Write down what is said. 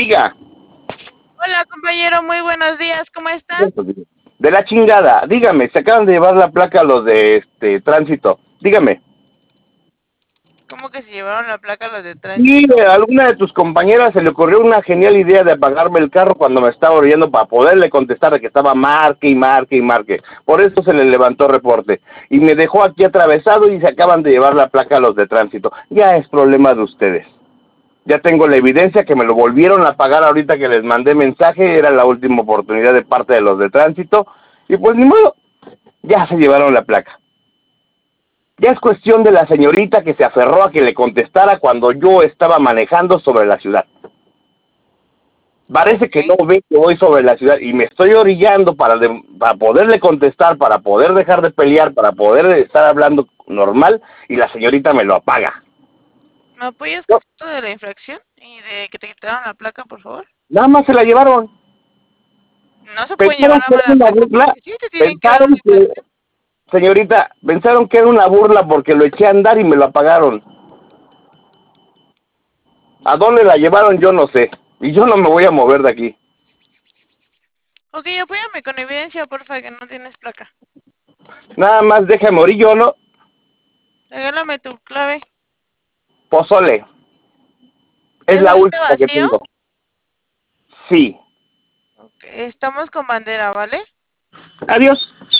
diga. Hola compañero, muy buenos días, ¿cómo estás? De la chingada, dígame, se acaban de llevar la placa los de tránsito, dígame. ¿Cómo que se llevaron la placa los de Sí, tránsito? a alguna de tus compañeras se le ocurrió una genial idea de apagarme el carro cuando me estaba oyendo para poderle contestar de que estaba marque y marque y marque. Por eso se le levantó reporte. Y me dejó aquí atravesado y se acaban de llevar la placa a los de tránsito. Ya es problema de ustedes. Ya tengo la evidencia que me lo volvieron a pagar ahorita que les mandé mensaje. Era la última oportunidad de parte de los de tránsito. Y pues ni modo, ya se llevaron la placa. Ya es cuestión de la señorita que se aferró a que le contestara cuando yo estaba manejando sobre la ciudad. Parece Ok, que no ve que voy sobre la ciudad y me estoy orillando para poderle contestar, para poder dejar de pelear, para poder estar hablando normal y la señorita me lo apaga. ¿me apoyas No, con esto de la infracción y de que te quitaron la placa, por favor? nada más se la llevaron. No se pueden llevar Pensaron nada que más era la una placa burla, porque sí te tienen que dar pensaron una que, infracción. señorita, pensaron que era una burla porque lo eché a andar y me lo apagaron. ¿A dónde la llevaron? Yo no sé. Y yo no me voy a mover de aquí. Ok, apóyame con evidencia, porfa, que no tienes placa. Nada más déjame morir yo, ¿no? Regálame tu clave. Pozole. Es ¿Es la bote última que vacío? tengo. Sí. Ok, estamos con bandera, ¿vale? Adiós.